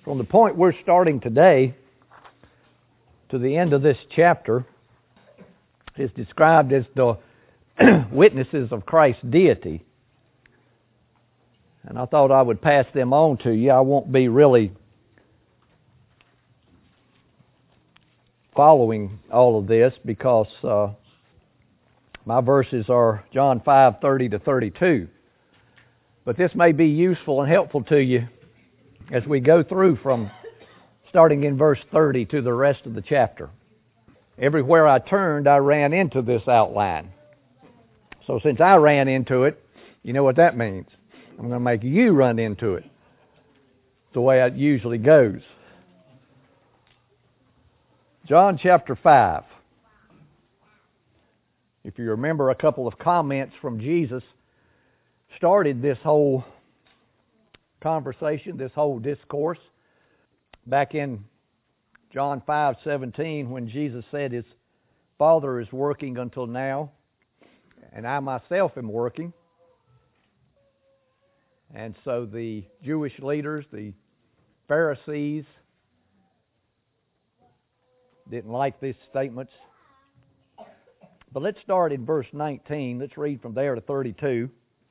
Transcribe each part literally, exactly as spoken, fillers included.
From the point we're starting today to the end of this chapter is described as the witnesses of Christ's deity. And I thought I would pass them on to you. I won't be really following all of this because uh, my verses are John five, thirty to thirty-two. But this may be useful and helpful to you as we go through from starting in verse thirty to the rest of the chapter. Everywhere I turned, I ran into this outline. So since I ran into it, you know what that means. I'm going to make you run into it the way it usually goes. John chapter five. If you remember, a couple of comments from Jesus started this whole conversation, this whole discourse. Back in John five seventeen, when Jesus said his Father is working until now, and I myself am working. And so the Jewish leaders, the Pharisees, didn't like these statements. But let's start in verse nineteen. Let's read from there to thirty-two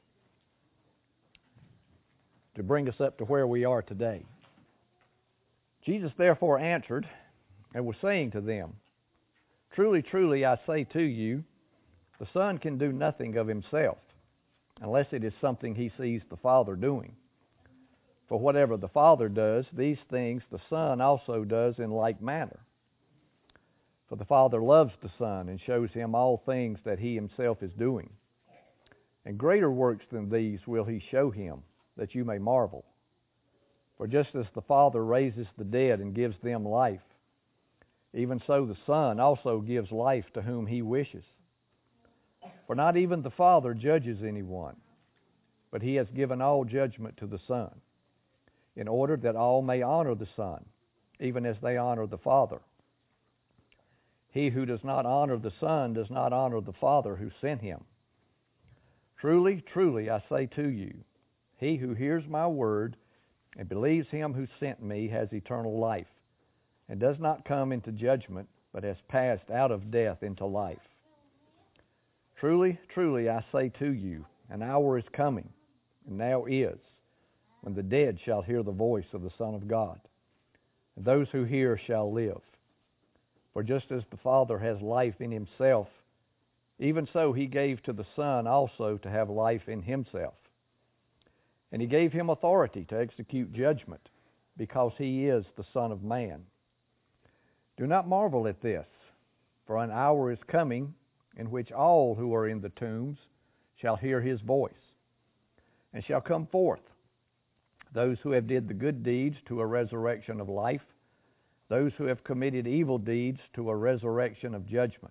to bring us up to where we are today. Jesus therefore answered and was saying to them, Truly, truly, I say to you, the Son can do nothing of himself, unless it is something he sees the Father doing. For whatever the Father does, these things the Son also does in like manner. For the Father loves the Son and shows him all things that he himself is doing. And greater works than these will he show him, that you may marvel. For just as the Father raises the dead and gives them life, even so the Son also gives life to whom he wishes. For not even the Father judges anyone, but he has given all judgment to the Son, in order that all may honor the Son, even as they honor the Father. He who does not honor the Son does not honor the Father who sent him. Truly, truly, I say to you, he who hears my word and believes him who sent me has eternal life, and does not come into judgment, but has passed out of death into life. Truly, truly, I say to you, an hour is coming, and now is, when the dead shall hear the voice of the Son of God, and those who hear shall live. For just as the Father has life in himself, even so he gave to the Son also to have life in himself. And he gave him authority to execute judgment, because he is the Son of Man. Do not marvel at this, for an hour is coming in which all who are in the tombs shall hear his voice, and shall come forth, those who have did the good deeds to a resurrection of life, those who have committed evil deeds to a resurrection of judgment.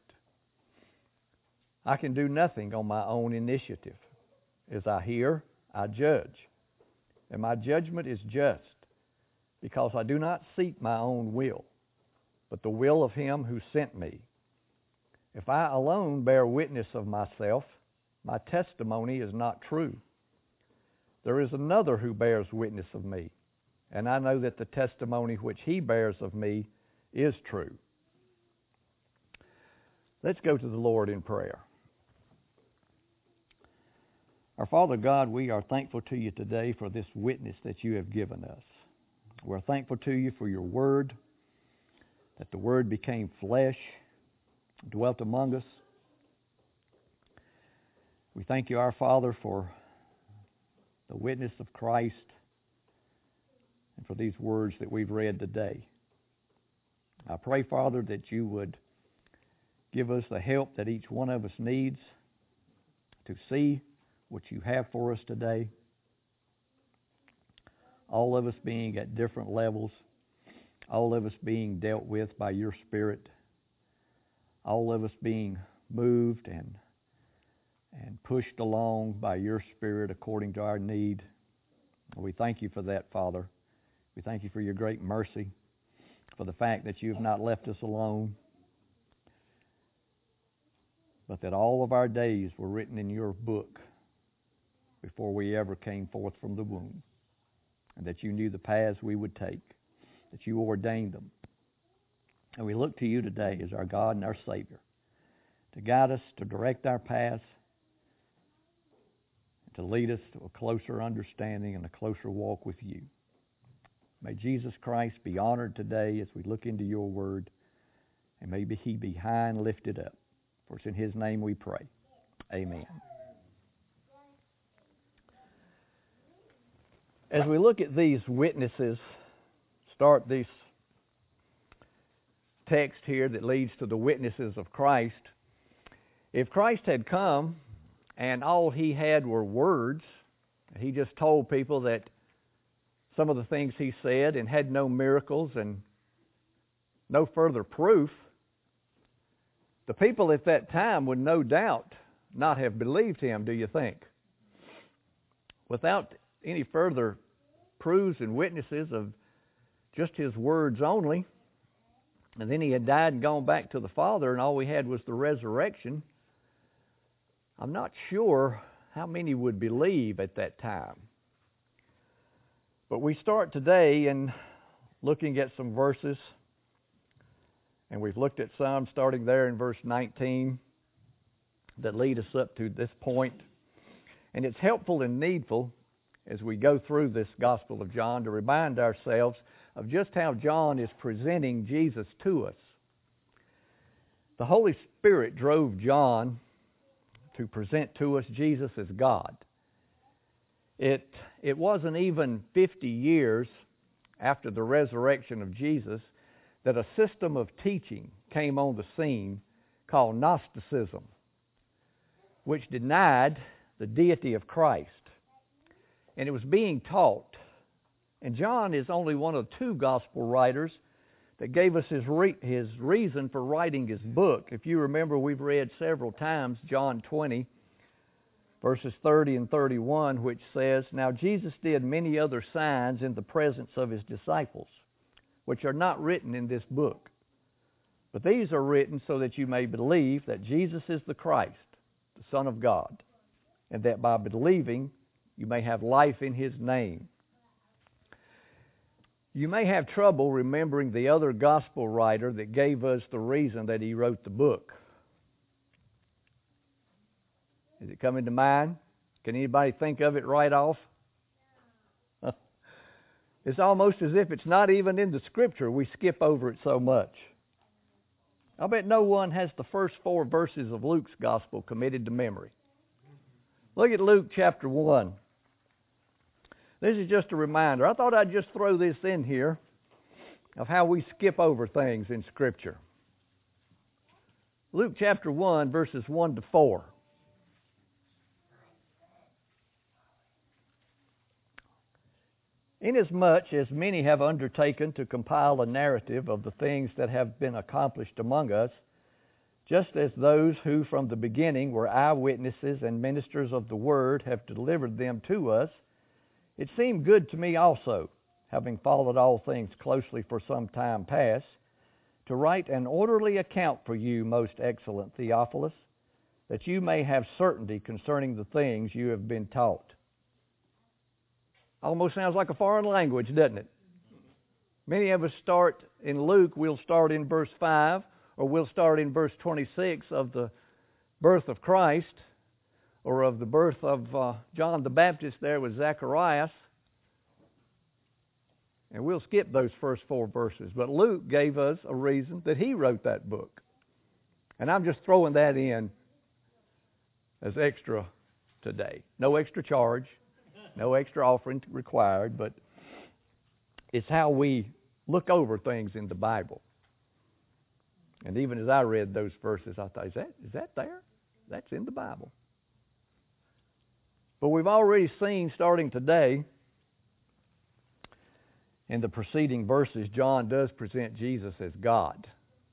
I can do nothing on my own initiative. As I hear, I judge, and my judgment is just, because I do not seek my own will, but the will of him who sent me. If I alone bear witness of myself, my testimony is not true. There is another who bears witness of me, and I know that the testimony which he bears of me is true. Let's go to the Lord in prayer. Our Father God, we are thankful to you today for this witness that you have given us. We're thankful to you for your word, that the word became flesh, dwelt among us. We thank you, our Father, for the witness of Christ and for these words that we've read today. I pray, Father, that you would give us the help that each one of us needs to see what you have for us today. All of us being at different levels, all of us being dealt with by your Spirit, all of us being moved and and pushed along by your Spirit according to our need. We thank you for that, Father. We thank you for your great mercy, for the fact that you have not left us alone, but that all of our days were written in your book before we ever came forth from the womb, and that you knew the paths we would take. that you ordained them. And we look to you today as our God and our Savior to guide us, to direct our paths, to lead us to a closer understanding and a closer walk with you. May Jesus Christ be honored today as we look into your word, and may he be high and lifted up. For it's in his name we pray. Amen. As we look at these witnesses, start this text here that leads to the witnesses of Christ. If Christ had come and all he had were words, he just told people that some of the things he said and had no miracles and no further proof, the people at that time would no doubt not have believed him, do you think? Without any further proofs and witnesses of just his words only, and then he had died and gone back to the Father, and all we had was the resurrection, I'm not sure how many would believe at that time. But we start today in looking at some verses, and we've looked at some starting there in verse nineteen that lead us up to this point. And it's helpful and needful as we go through this Gospel of John to remind ourselves of just how John is presenting Jesus to us. The Holy Spirit drove John to present to us Jesus as God. It, it wasn't even fifty years after the resurrection of Jesus that a system of teaching came on the scene called Gnosticism, which denied the deity of Christ. And it was being taught. And John is only one of two gospel writers that gave us his re- his reason for writing his book. If you remember, we've read several times John twenty, verses thirty and thirty-one, which says, "Now Jesus did many other signs in the presence of his disciples, which are not written in this book. But these are written so that you may believe that Jesus is the Christ, the Son of God, and that by believing you may have life in his name." You may have trouble remembering the other gospel writer that gave us the reason that he wrote the book. Is it coming to mind? Can anybody think of it right off? It's almost as if it's not even in the Scripture. We skip over it so much. I bet no one has the first four verses of Luke's Gospel committed to memory. Look at Luke chapter one. This is just a reminder. I thought I'd just throw this in here of how we skip over things in Scripture. Luke chapter one, verses one to four. "Inasmuch as many have undertaken to compile a narrative of the things that have been accomplished among us, just as those who from the beginning were eyewitnesses and ministers of the word have delivered them to us, it seemed good to me also, having followed all things closely for some time past, to write an orderly account for you, most excellent Theophilus, that you may have certainty concerning the things you have been taught." Almost sounds like a foreign language, doesn't it? Many of us start in Luke, we'll start in verse five, or we'll start in verse twenty-six of the birth of Christ, or of the birth of uh, John the Baptist there with Zacharias. And we'll skip those first four verses. But Luke gave us a reason that he wrote that book. And I'm just throwing that in as extra today. No extra charge, no extra offering required, but it's how we look over things in the Bible. And even as I read those verses, I thought, is that, is that there? That's in the Bible. But we've already seen, starting today, in the preceding verses, John does present Jesus as God.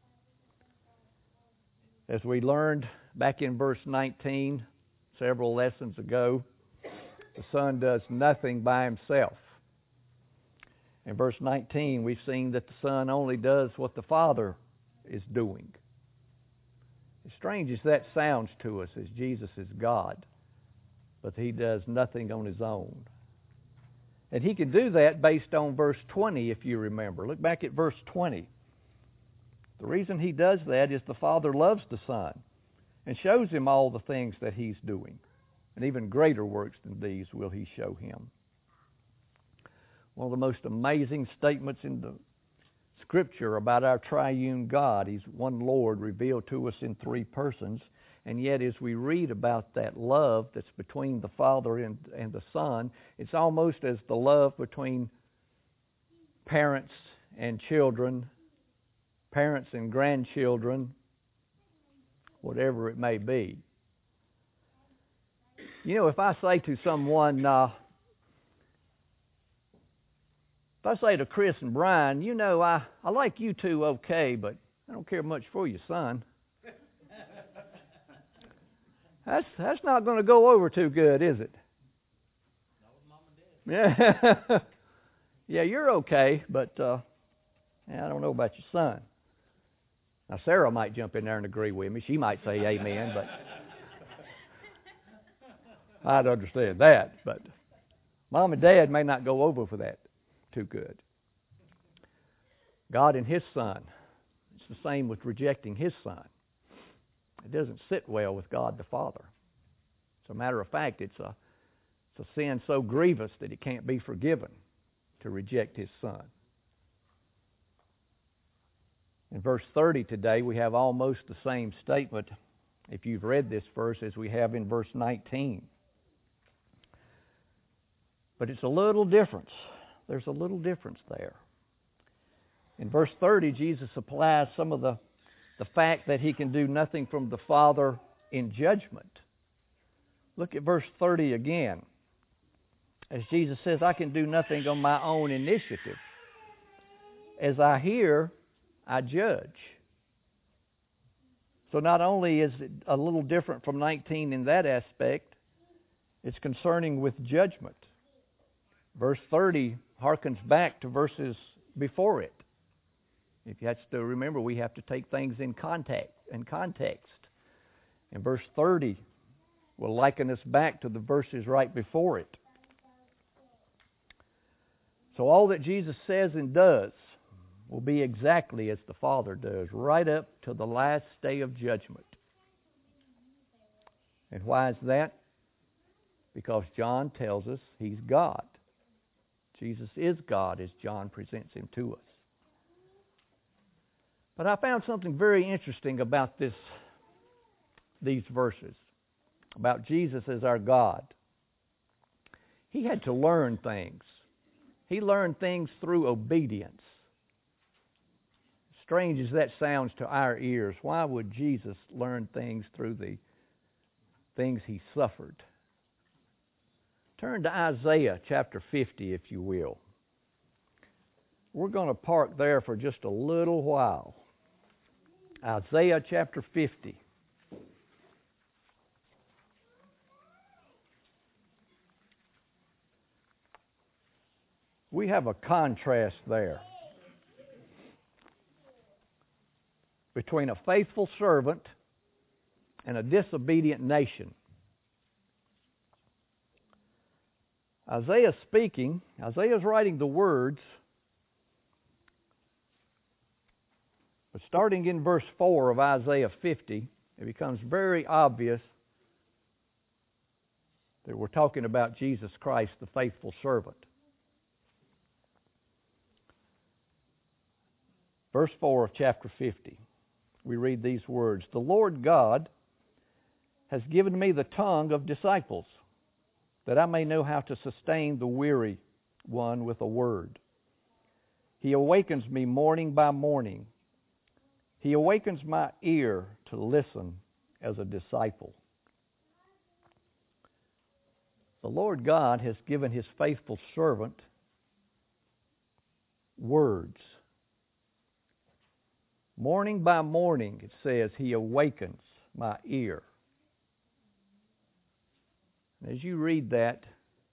As we learned back in verse nineteen, several lessons ago, the Son does nothing by himself. In verse nineteen, we've seen that the Son only does what the Father is doing. As strange as that sounds to us, as Jesus is God, but he does nothing on his own. And he can do that based on verse twenty, if you remember. Look back at verse twenty. The reason he does that is the Father loves the Son and shows him all the things that he's doing. And even greater works than these will he show him. One of the most amazing statements in the Scripture about our triune God. He's one Lord revealed to us in three persons. And yet as we read about that love that's between the Father and, and the Son, it's almost as the love between parents and children, parents and grandchildren, whatever it may be. You know, if I say to someone, uh, if I say to Chris and Brian, you know, I, I like you two okay, but I don't care much for you, son. That's that's not going to go over too good, is it? Yeah, yeah, you're okay, but uh, yeah, I don't know about your son. Now, Sarah might jump in there and agree with me. She might say amen, but I'd understand that. But Mom and Dad may not go over for that too good. God and His Son, it's the same with rejecting His Son. It doesn't sit well with God the Father. As a matter of fact, it's a, it's a sin so grievous that it can't be forgiven to reject His Son. In verse thirty today, we have almost the same statement, if you've read this verse, as we have in verse nineteen. But it's a little difference. There's a little difference there. In verse thirty, Jesus applies some of the The fact that He can do nothing from the Father in judgment. Look at verse thirty again. As Jesus says, I can do nothing on my own initiative. As I hear, I judge. So not only is it a little different from nineteen in that aspect, it's concerning with judgment. Verse thirty harkens back to verses before it. If you have to remember, we have to take things in context. In context. And verse thirty will liken us back to the verses right before it. So all that Jesus says and does will be exactly as the Father does, right up to the last day of judgment. And why is that? Because John tells us He's God. Jesus is God as John presents Him to us. But I found something very interesting about this, these verses, about Jesus as our God. He had to learn things. He learned things through obedience. Strange as that sounds to our ears, why would Jesus learn things through the things He suffered? Turn to Isaiah chapter fifty, if you will. We're going to park there for just a little while. Isaiah chapter fifty. We have a contrast there between a faithful servant and a disobedient nation. Isaiah speaking, Isaiah's writing the words, but starting in verse four of Isaiah fifty, it becomes very obvious that we're talking about Jesus Christ, the faithful servant. Verse four of chapter fifty, we read these words, "The Lord God has given me the tongue of disciples, that I may know how to sustain the weary one with a word. He awakens me morning by morning. He awakens my ear to listen as a disciple." The Lord God has given His faithful servant words. Morning by morning, it says, He awakens my ear. And as you read that,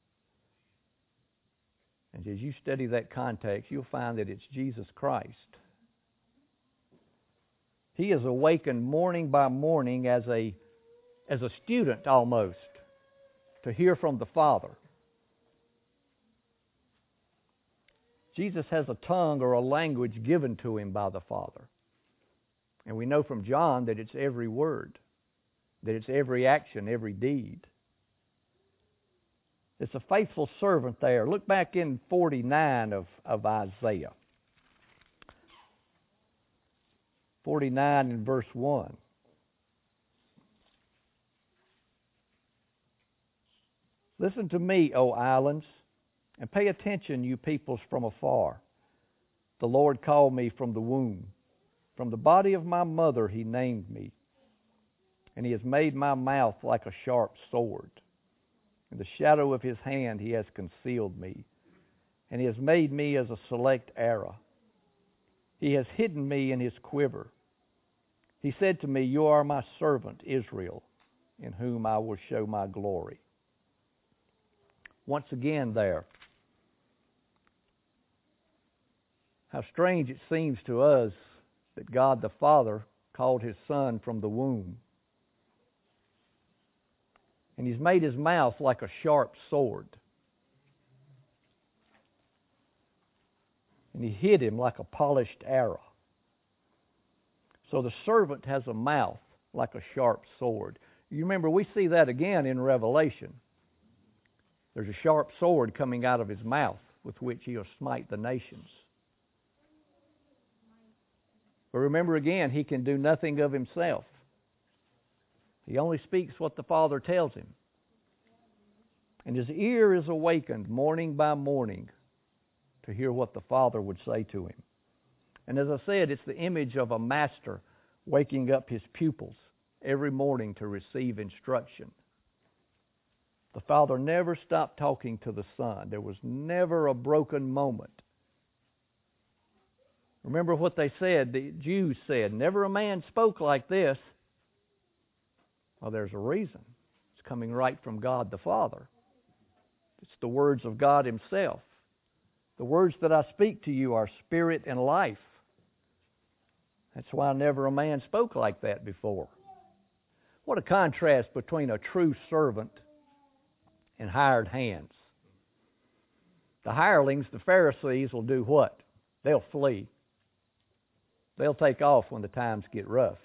and as you study that context, you'll find that it's Jesus Christ. He is awakened morning by morning as a, as a student almost, to hear from the Father. Jesus has a tongue or a language given to him by the Father. And we know from John that it's every word, that it's every action, every deed. It's a faithful servant there. Look back in forty-nine of, of Isaiah. forty-nine and verse one. Listen to me, O islands, and pay attention, you peoples from afar. The Lord called me from the womb. From the body of my mother he named me. And he has made my mouth like a sharp sword. In the shadow of his hand he has concealed me. And he has made me as a select arrow. He has hidden me in his quiver. He said to me, you are my servant Israel, in whom I will show my glory. Once again there, how strange it seems to us that God the Father called his Son from the womb. And he's made his mouth like a sharp sword. And he hid him like a polished arrow. So the servant has a mouth like a sharp sword. You remember, we see that again in Revelation. There's a sharp sword coming out of his mouth with which he'll smite the nations. But remember again, he can do nothing of himself. He only speaks what the Father tells him. And his ear is awakened morning by morning to hear what the Father would say to him. And as I said, it's the image of a master waking up his pupils every morning to receive instruction. The Father never stopped talking to the Son. There was never a broken moment. Remember what they said, the Jews said, never a man spoke like this. Well, there's a reason. It's coming right from God the Father. It's the words of God himself. The words that I speak to you are spirit and life. That's why never a man spoke like that before. What a contrast between a true servant and hired hands. The hirelings, the Pharisees, will do what? They'll flee. They'll take off when the times get rough.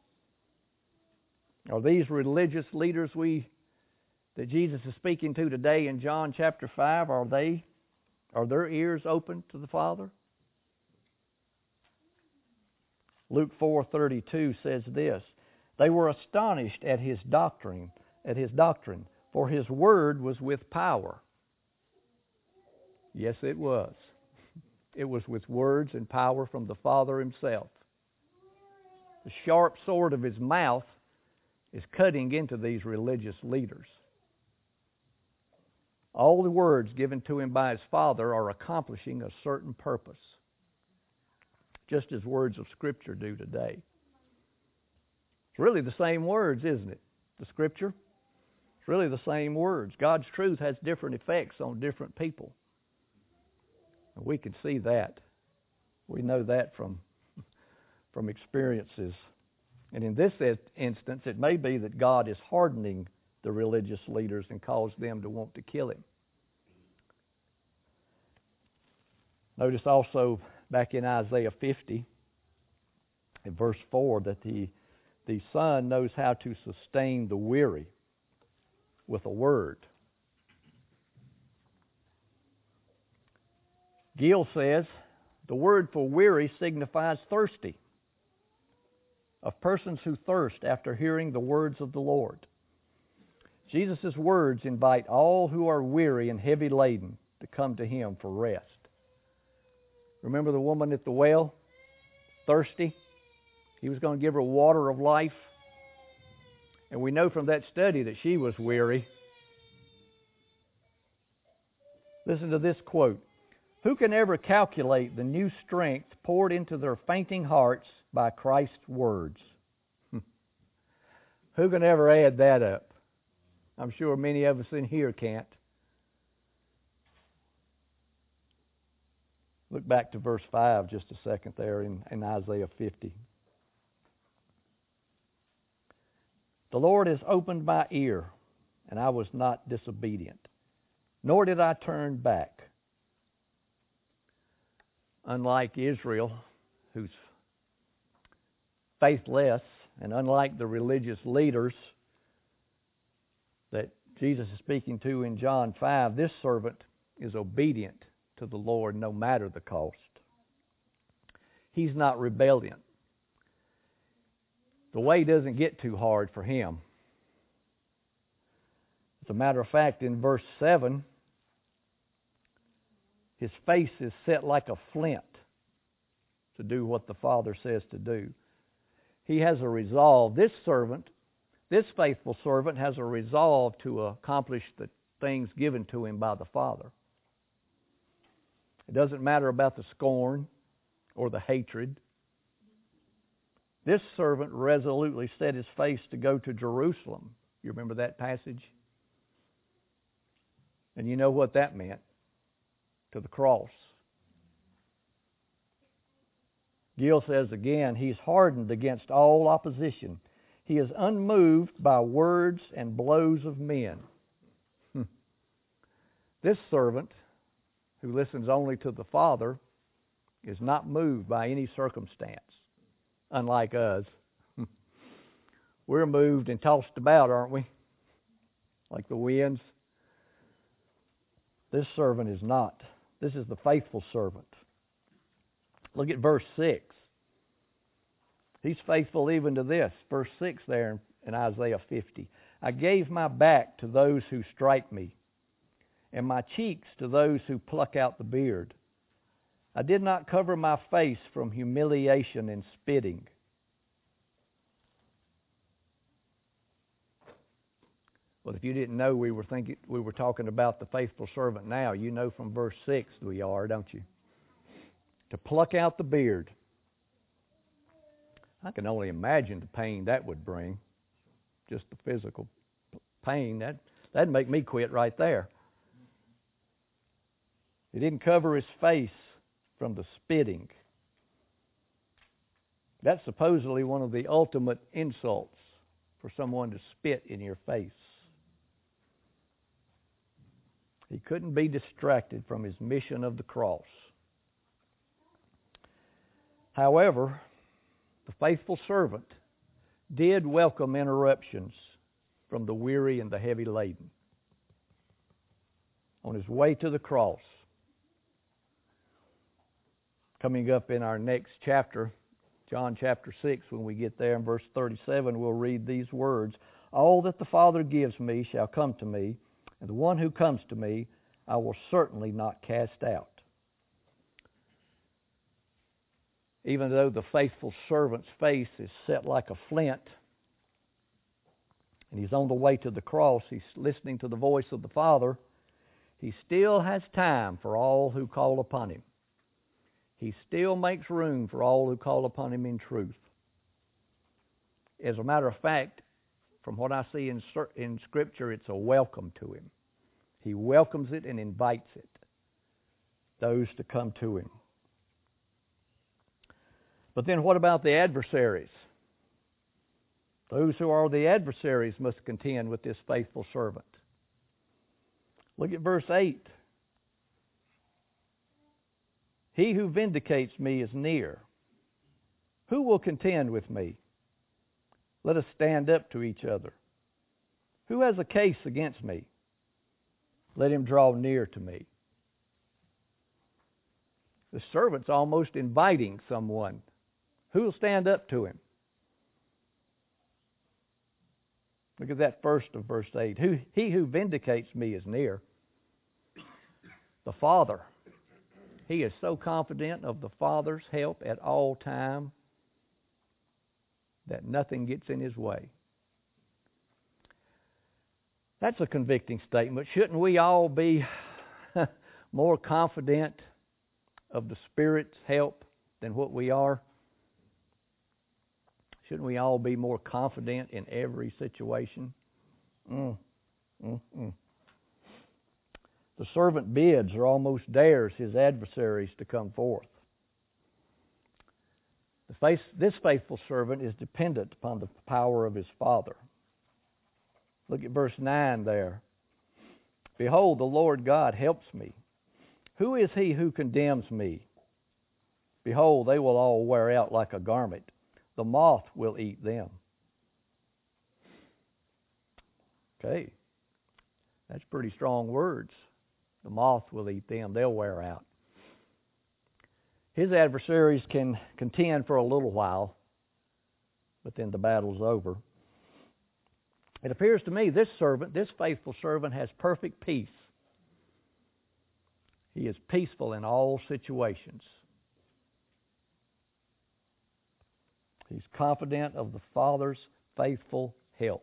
Are these religious leaders we that Jesus is speaking to today in John chapter five, are they are their ears open to the Father? Luke four thirty-two says this, they were astonished at his doctrine, at his doctrine, for his word was with power. Yes, it was. It was with words and power from the Father himself. The sharp sword of his mouth is cutting into these religious leaders. All the words given to him by his Father are accomplishing a certain purpose, just as words of Scripture do today. It's really the same words, isn't it? The Scripture? It's really the same words. God's truth has different effects on different people. And we can see that. We know that from, from experiences. And in this instance, it may be that God is hardening the religious leaders and cause them to want to kill him. Notice also back in Isaiah fifty, in verse four, that the, the Son knows how to sustain the weary with a word. Gill says, the word for weary signifies thirsty, of persons who thirst after hearing the words of the Lord. Jesus' words invite all who are weary and heavy laden to come to him for rest. Remember the woman at the well, thirsty? He was going to give her water of life. And we know from that study that she was weary. Listen to this quote. Who can ever calculate the new strength poured into their fainting hearts by Christ's words? Who can ever add that up? I'm sure many of us in here can't. Look back to verse five just a second there in, in Isaiah fifty. The Lord has opened my ear, and I was not disobedient, nor did I turn back. unlike Israel, who's faithless, and unlike the religious leaders that Jesus is speaking to in John five, this servant is obedient to the Lord no matter the cost. He's not rebellion. The way doesn't get too hard for him. As a matter of fact, in verse seven, his face is set like a flint to do what the Father says to do. He has a resolve. This servant, this faithful servant, has a resolve to accomplish the things given to him by the Father. It doesn't matter about the scorn or the hatred. This servant resolutely set his face to go to Jerusalem. You remember that passage? And you know what that meant? To the cross. Gill says again, he's hardened against all opposition. He is unmoved by words and blows of men. This servant, who listens only to the Father, is not moved by any circumstance, unlike us. We're moved and tossed about, aren't we? Like the winds. This servant is not. This is the faithful servant. Look at verse six. He's faithful even to this. Verse six there in Isaiah fifty. I gave my back to those who strike me, and my cheeks to those who pluck out the beard. I did not cover my face from humiliation and spitting. Well, if you didn't know we were thinking we were talking about the faithful servant now, you know from verse six we are, don't you? To pluck out the beard. I can only imagine the pain that would bring. Just the physical pain. That, that'd make me quit right there. He didn't cover his face from the spitting. That's supposedly one of the ultimate insults, for someone to spit in your face. He couldn't be distracted from his mission of the cross. However, the faithful servant did welcome interruptions from the weary and the heavy laden. On his way to the cross, coming up in our next chapter, John chapter six, when we get there in verse thirty-seven, we'll read these words. All that the Father gives me shall come to me, and the one who comes to me I will certainly not cast out. Even though the faithful servant's face is set like a flint, and he's on the way to the cross, he's listening to the voice of the Father, he still has time for all who call upon him. He still makes room for all who call upon him in truth. As a matter of fact, from what I see in, in Scripture, it's a welcome to him. He welcomes it and invites it, those to come to him. But then what about the adversaries? Those who are the adversaries must contend with this faithful servant. Look at verse eight. He who vindicates me is near. Who will contend with me? Let us stand up to each other. Who has a case against me? Let him draw near to me. The servant's almost inviting someone. Who will stand up to him? Look at that first of verse eight. Who, he who vindicates me is near. The Father. He is so confident of the Father's help at all time that nothing gets in his way. That's a convicting statement. Shouldn't we all be more confident of the Spirit's help than what we are? Shouldn't we all be more confident in every situation? Mm, mm, mm. The servant bids or almost dares his adversaries to come forth. The face, this faithful servant is dependent upon the power of his Father. Look at verse nine there. Behold, the Lord God helps me. Who is he who condemns me? Behold, they will all wear out like a garment. The moth will eat them. Okay. That's pretty strong words. The moth will eat them. They'll wear out. His adversaries can contend for a little while, but then the battle's over. It appears to me this servant, this faithful servant, has perfect peace. He is peaceful in all situations. He's confident of the Father's faithful help.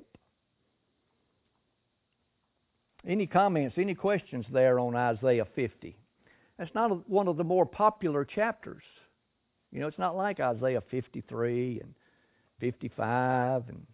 Any comments, any questions there on Isaiah fifty? That's not a, one of the more popular chapters. You know, it's not like Isaiah fifty-three and fifty-five. And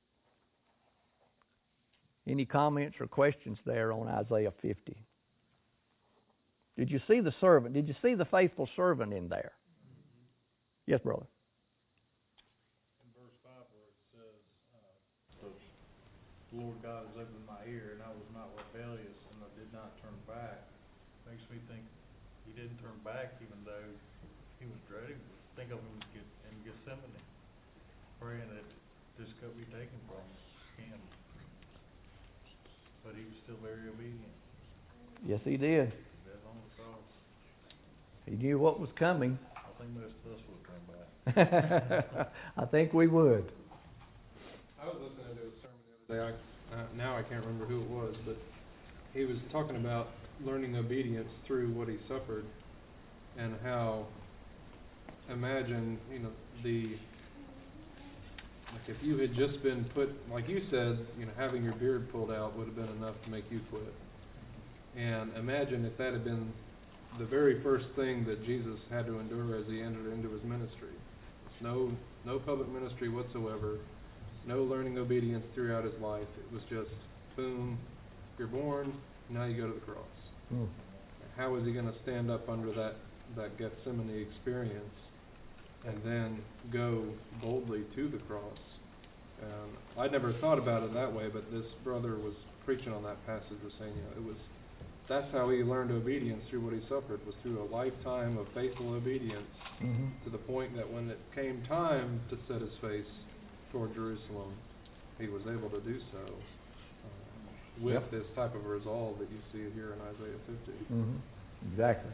any comments or questions there on Isaiah fifty? Did you see the servant? Did you see the faithful servant in there? Yes, brother. In verse five where it says, uh, the Lord God has opened my ear and I was not rebellious and I did not turn back, makes me think he didn't turn back even though he was dreading. Think of him in Gethsemane, praying that this cup be taken from him. But he was still very obedient. Yes, he did. Dead on the cross. He knew what was coming. I think most of us would come back. I think we would. I was listening to a sermon the other day. I, uh, now I can't remember who it was, but he was talking about learning obedience through what he suffered, and how, imagine, you know, the like if you had just been put, like you said, you know, having your beard pulled out would have been enough to make you quit. And imagine if that had been the very first thing that Jesus had to endure as he entered into his ministry. No, no public ministry whatsoever. No learning obedience throughout his life. It was just, boom, you're born, now you go to the cross. Mm. How was he going to stand up under that, that Gethsemane experience and then go boldly to the cross? And I'd never thought about it that way, but this brother was preaching on that passage, was saying, you know, it was, that's how he learned obedience through what he suffered, was through a lifetime of faithful obedience, mm-hmm. to the point that when it came time to set his face toward Jerusalem, he was able to do so uh, with yep. this type of resolve that you see here in Isaiah fifty. Mm-hmm. Exactly.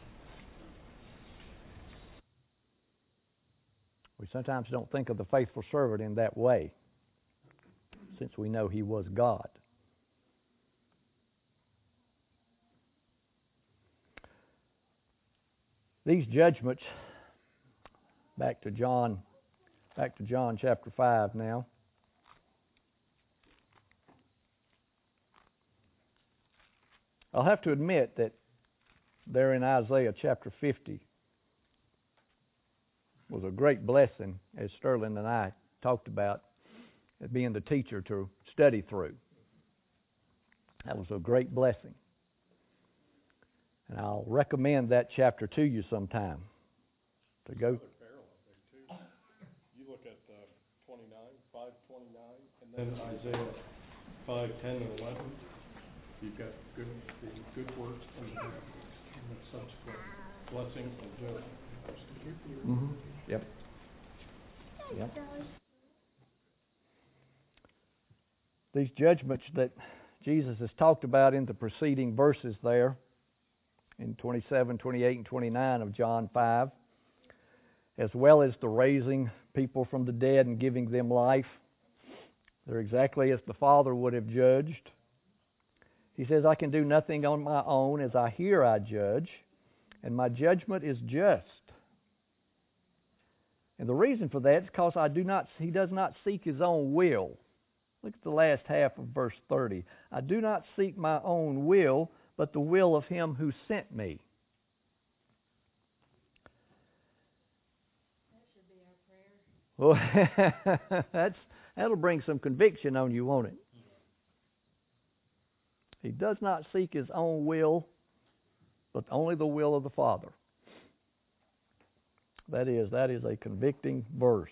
We sometimes don't think of the faithful servant in that way, since we know he was God. These judgments, back to John, back to John chapter five now. I'll have to admit that there in Isaiah chapter fifty was a great blessing, as Sterling and I talked about, as being the teacher to study through. That was a great blessing. And I'll recommend that chapter to you sometime. To go. Another parallel there too. You look at uh, twenty-nine, five twenty-nine, and then Isaiah five ten and eleven. You've got good, the good works and the, and the subsequent blessing and judgment. Mm-hmm. Yep. Yep. These judgments that Jesus has talked about in the preceding verses there, in twenty-seven, twenty-eight, and twenty-nine of John five, as well as the raising people from the dead and giving them life. They're exactly as the Father would have judged. He says, I can do nothing on my own. As I hear, I judge, and my judgment is just. And the reason for that is because I do not, he does not seek his own will. Look at the last half of verse thirty. I do not seek my own will, but the will of him who sent me. That should be our prayer. Well, that's, that'll bring some conviction on you, won't it? He does not seek his own will, but only the will of the Father. That is, that is a convicting verse.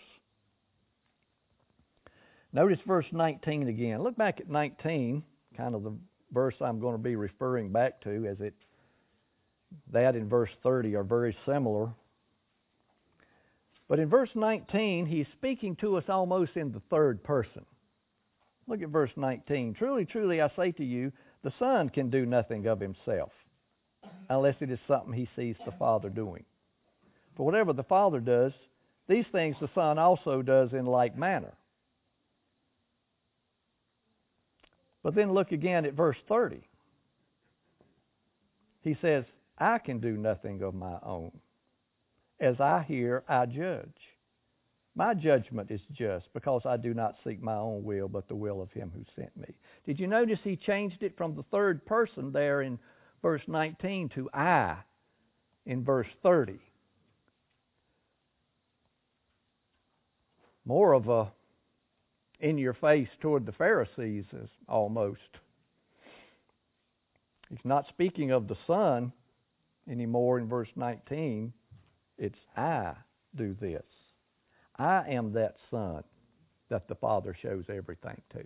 Notice verse nineteen again. Look back at nineteen, kind of the verse I'm going to be referring back to, as it that and verse thirty are very similar. But in verse nineteen, he's speaking to us almost in the third person. Look at verse nineteen. Truly, truly, I say to you, the Son can do nothing of himself, unless it is something he sees the Father doing. For whatever the Father does, these things the Son also does in like manner. But then look again at verse thirty. He says, I can do nothing of my own. As I hear, I judge. My judgment is just, because I do not seek my own will, but the will of him who sent me. Did you notice he changed it from the third person there in verse nineteen to I in verse thirty? More of a in your face toward the Pharisees is almost. He's not speaking of the Son anymore in verse nineteen. It's I do this. I am that Son that the Father shows everything to.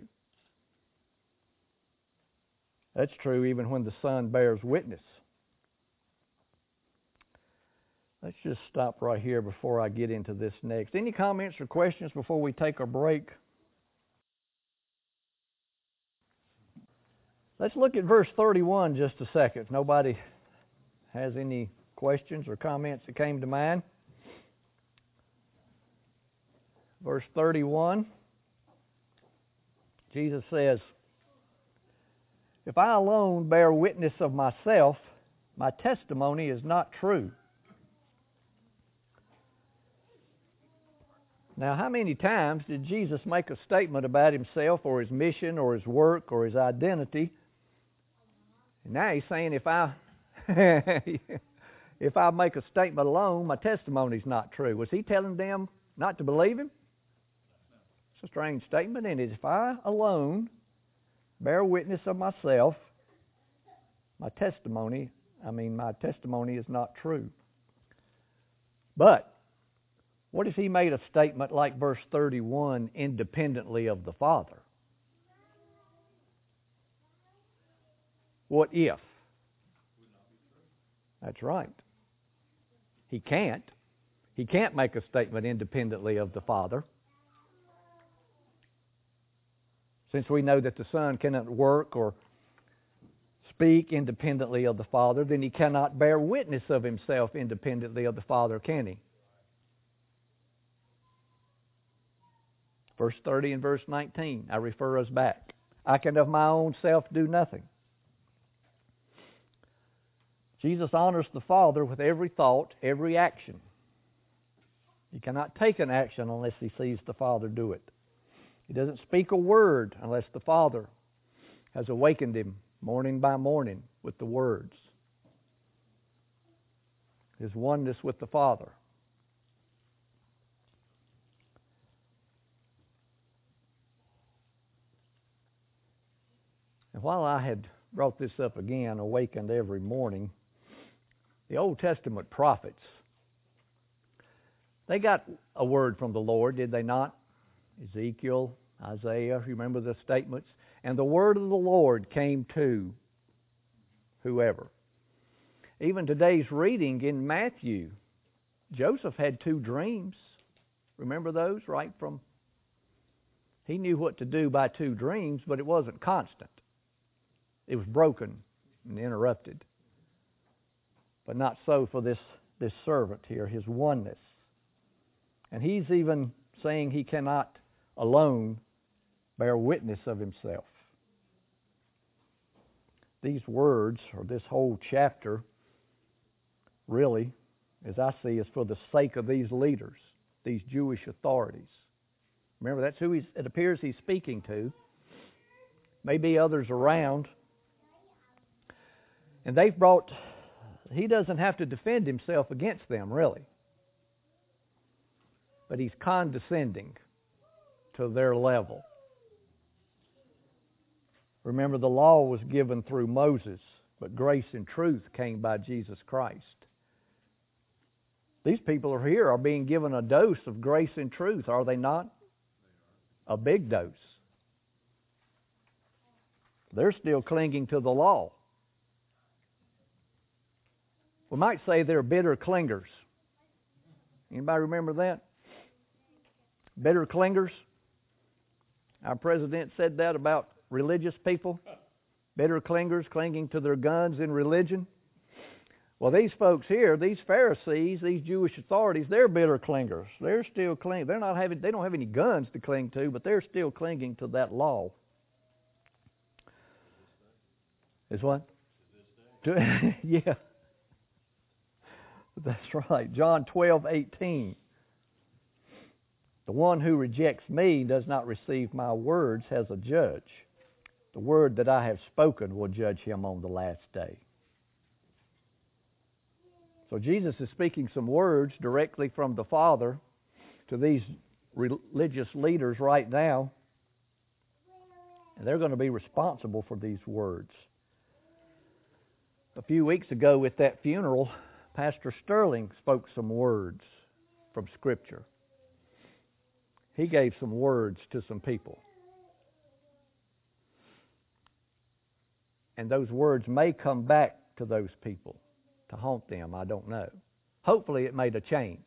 That's true even when the Son bears witness. Let's just stop right here before I get into this next. Any comments or questions before we take a break? Let's look at verse thirty-one just a second. If nobody has any questions or comments that came to mind. Verse thirty-one, Jesus says, if I alone bear witness of myself, my testimony is not true. Now, how many times did Jesus make a statement about himself or his mission or his work or his identity? And now he's saying if I if I make a statement alone, my testimony is not true. Was he telling them not to believe him? It's a strange statement, and if I alone bear witness of myself, my testimony, I mean, my testimony is not true. But what if he made a statement like verse thirty-one, independently of the Father? What if? That's right. He can't. He can't make a statement independently of the Father. Since we know that the Son cannot work or speak independently of the Father, then he cannot bear witness of himself independently of the Father, can he? Verse thirty and verse nineteen, I refer us back. I can of my own self do nothing. Jesus honors the Father with every thought, every action. He cannot take an action unless he sees the Father do it. He doesn't speak a word unless the Father has awakened him morning by morning with the words. His oneness with the Father. And while I had brought this up again, awakened every morning, the Old Testament prophets, they got a word from the Lord, did they not? Ezekiel, Isaiah, remember the statements? And the word of the Lord came to whoever. Even today's reading in Matthew, Joseph had two dreams. Remember those, right? From he knew what to do by two dreams, but it wasn't constant. It was broken and interrupted. But not so for this, this servant here, his oneness. And he's even saying he cannot alone bear witness of himself. These words, or this whole chapter, really, as I see, is for the sake of these leaders, these Jewish authorities. Remember, that's who he's, it appears he's speaking to. Maybe others around. And they've brought, he doesn't have to defend himself against them, really. But he's condescending to their level. Remember, the law was given through Moses, but grace and truth came by Jesus Christ. These people are here are being given a dose of grace and truth, are they not? A big dose. They're still clinging to the law. We might say they're bitter clingers. Anybody remember that? Bitter clingers. Our president said that about religious people. Bitter clingers, clinging to their guns in religion. Well, these folks here, these Pharisees, these Jewish authorities, they're bitter clingers. They're still clinging. They're not having. They don't have any guns to cling to, but they're still clinging to that law. Is what? Yeah. That's right. John twelve eighteen. The one who rejects me does not receive my words as a judge. The word that I have spoken will judge him on the last day. So Jesus is speaking some words directly from the Father to these religious leaders right now. And they're going to be responsible for these words. A few weeks ago at that funeral, Pastor Sterling spoke some words from Scripture. He gave some words to some people. And those words may come back to those people to haunt them, I don't know. Hopefully it made a change.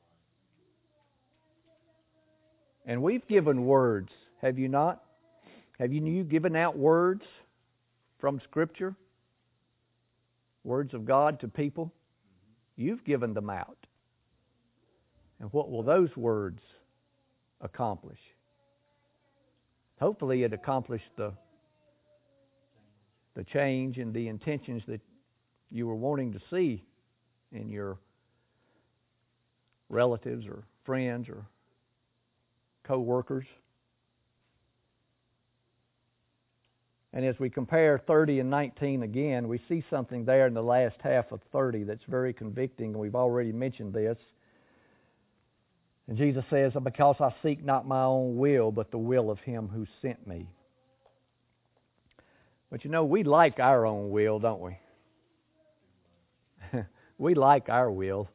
And we've given words, have you not? Have you, you given out words from Scripture? Words of God to people? You've given them out. And what will those words accomplish? Hopefully it accomplished the, the change and the intentions that you were wanting to see in your relatives or friends or co-workers. And as we compare thirty and nineteen again, we see something there in the last half of thirty that's very convicting, and we've already mentioned this. And Jesus says, because I seek not my own will, but the will of Him who sent me. But you know, we like our own will, don't we? We like our will.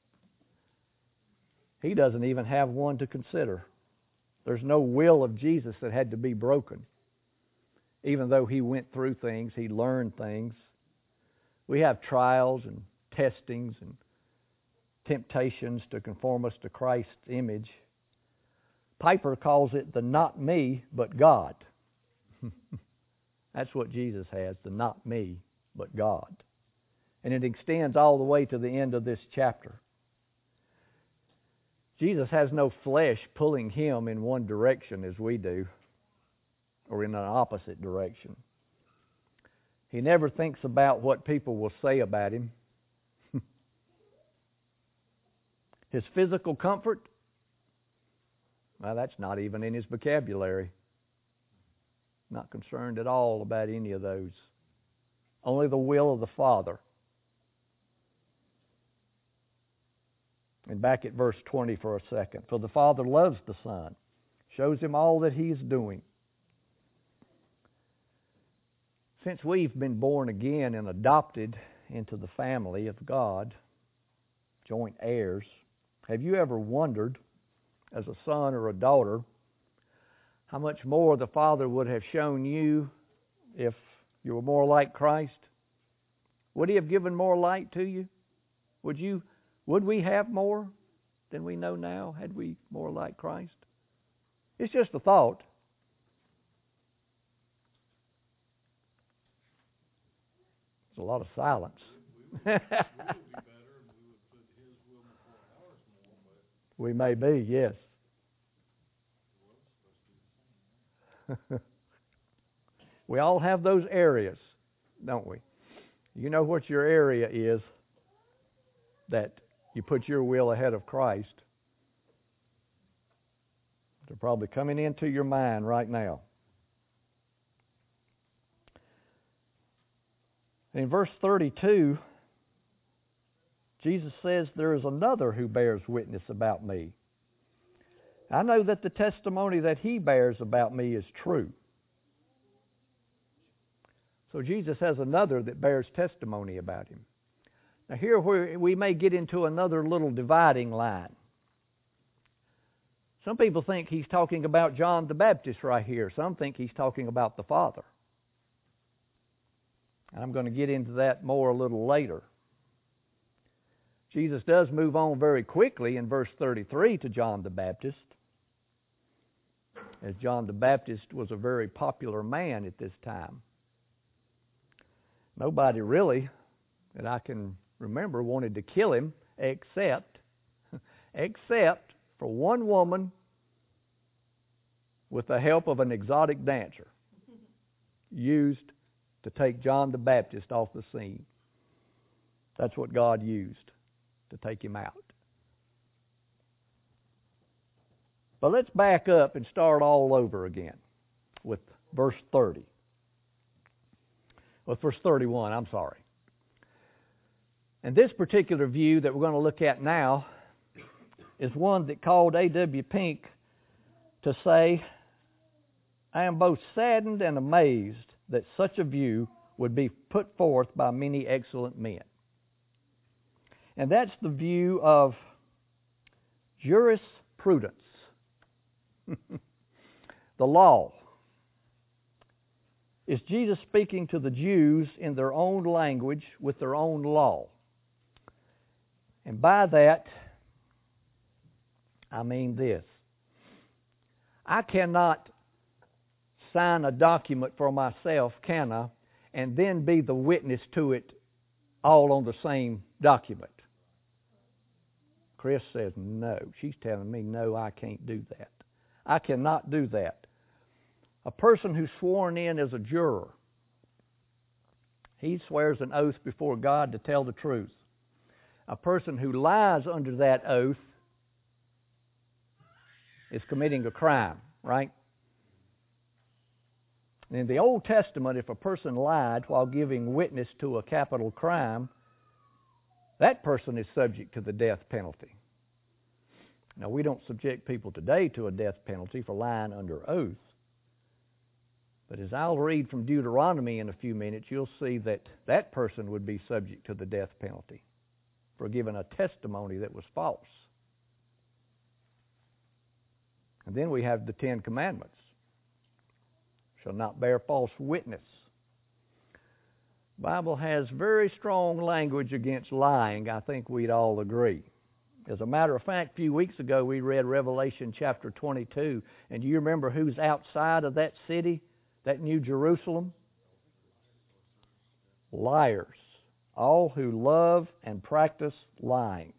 He doesn't even have one to consider. There's no will of Jesus that had to be broken. Even though He went through things, He learned things. We have trials and testings and temptations to conform us to Christ's image. Piper calls it the not me, but God. That's what Jesus has, the not me, but God. And it extends all the way to the end of this chapter. Jesus has no flesh pulling Him in one direction as we do, or in an opposite direction. He never thinks about what people will say about Him. His physical comfort, well, that's not even in His vocabulary. Not concerned at all about any of those. Only the will of the Father. And back at verse twenty for a second. For the Father loves the Son, shows Him all that He is doing. Since we've been born again and adopted into the family of God, joint heirs, have you ever wondered, as a son or a daughter, how much more the Father would have shown you if you were more like Christ? Would He have given more light to you? Would you, would we have more than we know now had we more like Christ? It's just a thought. There's a lot of silence. We would, we would be better and we would put His will before ours more, but We may be, yes. We all have those areas, don't we? You know what your area is that you put your will ahead of Christ. They're probably coming into your mind right now. In verse thirty-two, Jesus says, there is another who bears witness about me. I know that the testimony that He bears about me is true. So Jesus has another that bears testimony about Him. Now here where we may get into another little dividing line. Some people think He's talking about John the Baptist right here. Some think He's talking about the Father. And I'm going to get into that more a little later. Jesus does move on very quickly in verse thirty-three to John the Baptist. as John the Baptist was a very popular man at this time. Nobody really, that I can remember, wanted to kill him except, except for one woman with the help of an exotic dancer used to take John the Baptist off the scene. That's what God used to take him out. But let's back up and start all over again with verse thirty. With verse thirty-one, I'm sorry. And this particular view that we're going to look at now is one that called A W Pink to say, I am both saddened and amazed that such a view would be put forth by many excellent men. And that's the view of jurisprudence. The law. Is Jesus speaking to the Jews in their own language with their own law? And by that, I mean this. I cannot sign a document for myself, can I, and then be the witness to it all on the same document. Chris says no. She's telling me no, I can't do that. I cannot do that. A person who's sworn in as a juror, he swears an oath before God to tell the truth. A person who lies under that oath is committing a crime, right? In the Old Testament, if a person lied while giving witness to a capital crime, that person is subject to the death penalty. Now, we don't subject people today to a death penalty for lying under oath. But as I'll read from Deuteronomy in a few minutes, you'll see that that person would be subject to the death penalty for giving a testimony that was false. And then we have the Ten Commandments. Shall not bear false witness. The Bible has very strong language against lying. I think we'd all agree. As a matter of fact, a few weeks ago we read Revelation chapter twenty-two. And do you remember who's outside of that city, that New Jerusalem? Liars. All who love and practice lying.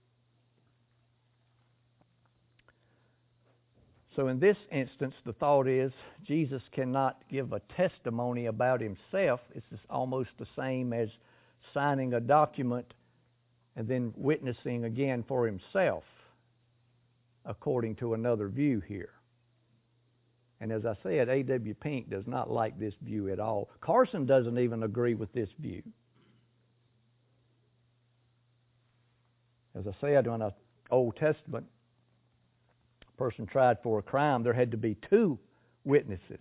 So in this instance, the thought is Jesus cannot give a testimony about himself. It's almost the same as signing a document and then witnessing again for himself, according to another view here. And as I said, A W Pink does not like this view at all. Carson doesn't even agree with this view. As I said, in the Old Testament, a person tried for a crime, there had to be two witnesses.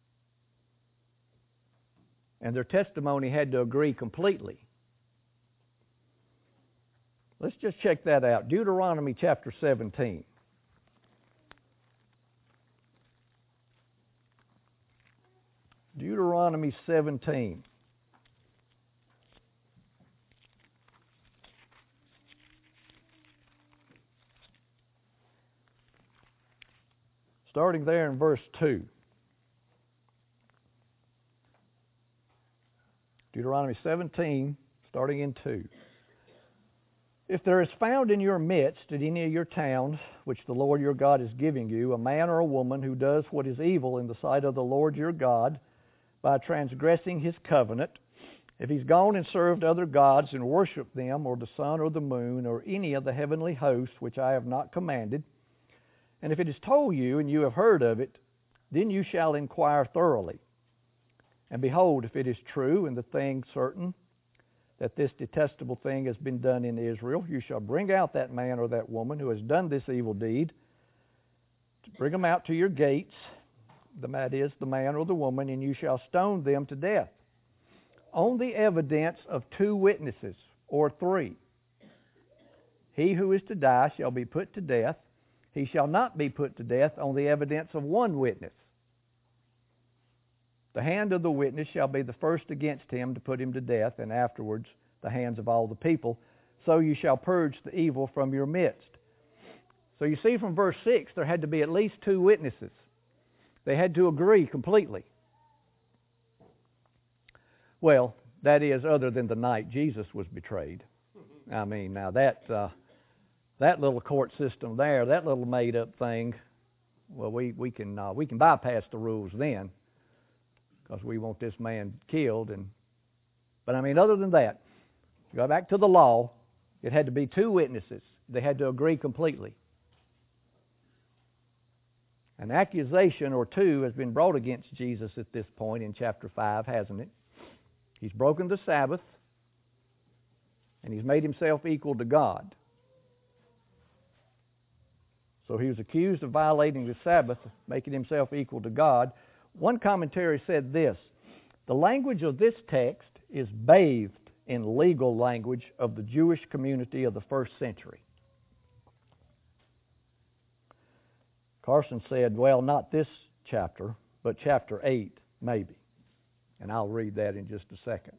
And their testimony had to agree completely. Let's just check that out. Deuteronomy chapter seventeen. Deuteronomy seventeen. Starting there in verse two. Deuteronomy seventeen, starting in two. If there is found in your midst, at any of your towns, which the Lord your God is giving you, a man or a woman who does what is evil in the sight of the Lord your God, by transgressing his covenant, if he's gone and served other gods and worshipped them, or the sun or the moon, or any of the heavenly hosts which I have not commanded, and if it is told you, and you have heard of it, then you shall inquire thoroughly. And behold, if it is true, and the thing certain, that this detestable thing has been done in Israel, you shall bring out that man or that woman who has done this evil deed, bring them out to your gates, that is, the man or the woman, and you shall stone them to death, on the evidence of two witnesses, or three. He who is to die shall be put to death. He shall not be put to death on the evidence of one witness. The hand of the witness shall be the first against him to put him to death, and afterwards the hands of all the people. So you shall purge the evil from your midst. So you see from verse six, there had to be at least two witnesses. They had to agree completely. Well, that is, other than the night Jesus was betrayed. I mean, now that uh, that little court system there, that little made-up thing, well, we we can uh, we can bypass the rules then, because we want this man killed. And but I mean, other than that, go back to the law. It had to be two witnesses. They had to agree completely. An accusation or two has been brought against Jesus at this point in chapter five, hasn't it? He's broken the Sabbath, and he's made himself equal to God. So he was accused of violating the Sabbath, making himself equal to God. One commentary said this: the language of this text is bathed in legal language of the Jewish community of the first century. Carson said, well, not this chapter, but chapter eight, maybe. And I'll read that in just a second.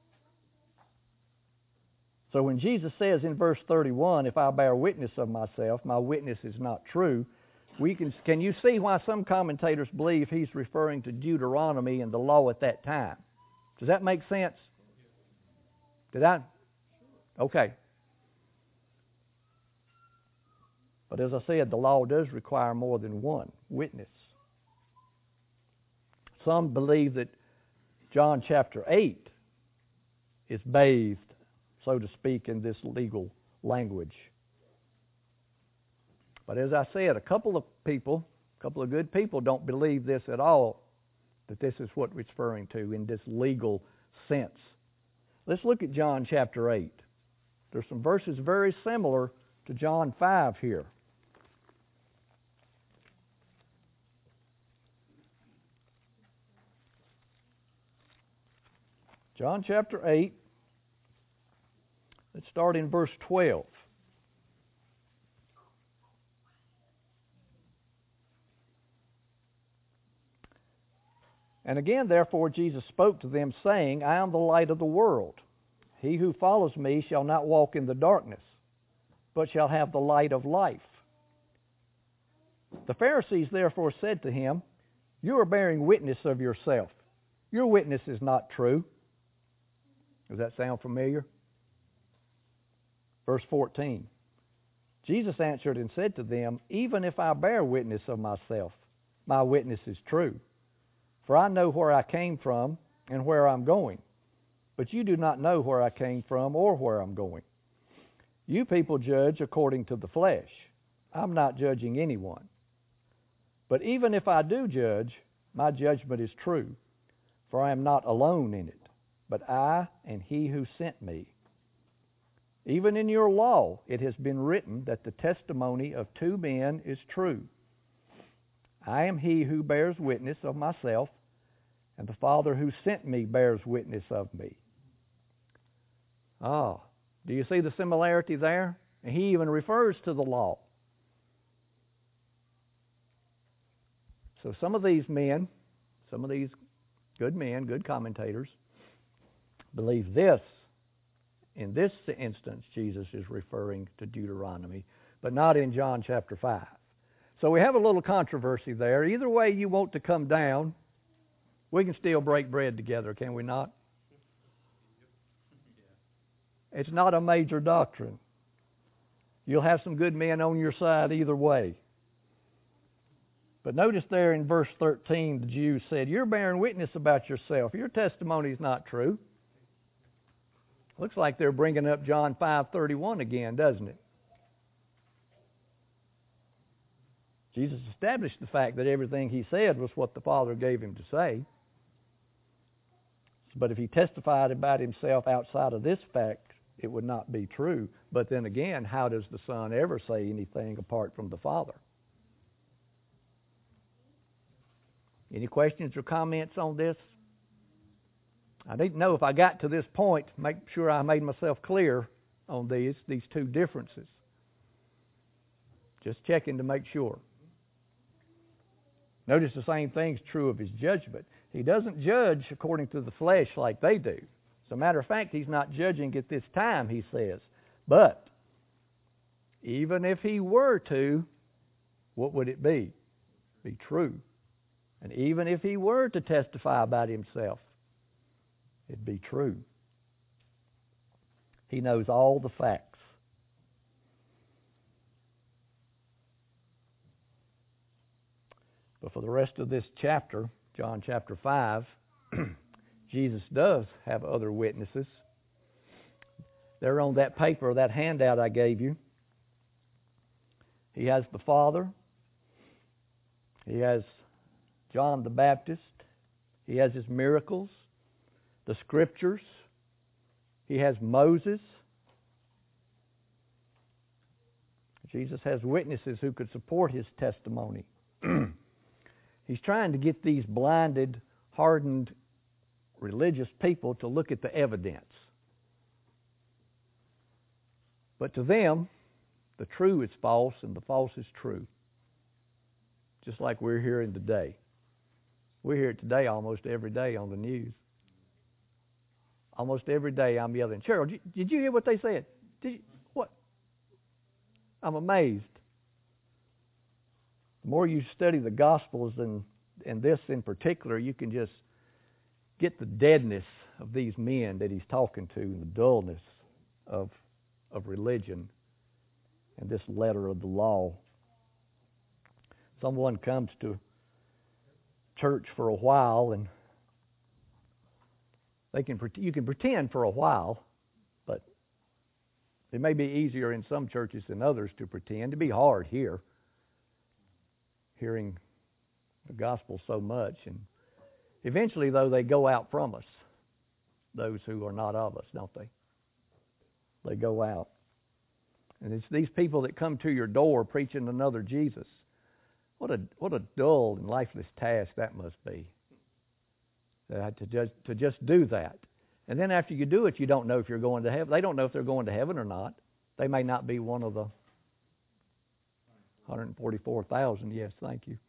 So when Jesus says in verse thirty-one, if I bear witness of myself, my witness is not true, we can, can you see why some commentators believe he's referring to Deuteronomy and the law at that time? Does that make sense? Did I? Okay. But as I said, the law does require more than one witness. Some believe that John chapter eight is bathed, so to speak, in this legal language. But as I said, a couple of people, a couple of good people don't believe this at all, that this is what it's referring to in this legal sense. Let's look at John chapter eight. There's some verses very similar to John five here. John chapter eight, let's start in verse twelve. And again, therefore, Jesus spoke to them, saying, I am the light of the world. He who follows me shall not walk in the darkness, but shall have the light of life. The Pharisees therefore said to him, you are bearing witness of yourself. Your witness is not true. Does that sound familiar? Verse fourteen. Jesus answered and said to them, even if I bear witness of myself, my witness is true. For I know where I came from and where I'm going, but you do not know where I came from or where I'm going. You people judge according to the flesh. I'm not judging anyone. But even if I do judge, my judgment is true, for I am not alone in it, but I and he who sent me. Even in your law it has been written that the testimony of two men is true. I am he who bears witness of myself, and the Father who sent me bears witness of me. Ah, do you see the similarity there? And he even refers to the law. So some of these men, some of these good men, good commentators, believe this. In this instance, Jesus is referring to Deuteronomy, but not in John chapter five. So we have a little controversy there. Either way you want to come down, we can still break bread together, can we not? It's not a major doctrine. You'll have some good men on your side either way. But notice there in verse thirteen, the Jews said, you're bearing witness about yourself. Your testimony is not true. Looks like they're bringing up John five thirty-one again, doesn't it? Jesus established the fact that everything he said was what the Father gave him to say. But if he testified about himself outside of this fact, it would not be true. But then again, how does the Son ever say anything apart from the Father? Any questions or comments on this? I need to know if I got to this point, make sure I made myself clear on these, these two differences. Just checking to make sure. Notice the same thing's true of his judgment. He doesn't judge according to the flesh like they do. As a matter of fact, he's not judging at this time, he says. But even if he were to, what would it be? Be true. And even if he were to testify about himself, it'd be true. He knows all the facts. But for the rest of this chapter, John chapter five, Jesus does have other witnesses. They're on that paper, that handout I gave you. He has the Father. He has John the Baptist. He has his miracles, the Scriptures. He has Moses. Jesus has witnesses who could support his testimony. He's trying to get these blinded, hardened, religious people to look at the evidence. But to them, the true is false and the false is true. Just like we're hearing today. We hear it today almost every day on the news. Almost every day I'm yelling, Cheryl, did you, did you hear what they said? Did you, what? I'm amazed. The more you study the Gospels and, and this in particular, you can just get the deadness of these men that he's talking to and the dullness of, of religion and this letter of the law. Someone comes to church for a while and they can you can pretend for a while, but it may be easier in some churches than others to pretend. It'd be hard here, hearing the gospel so much. And eventually, though, they go out from us, those who are not of us, don't they? They go out. And it's these people that come to your door preaching another Jesus. What a what a dull and lifeless task that must be. Uh, to just to just do that, and then after you do it, you don't know if you're going to heaven. They don't know if they're going to heaven or not. They may not be one of the one hundred forty-four thousand. Yes, thank you.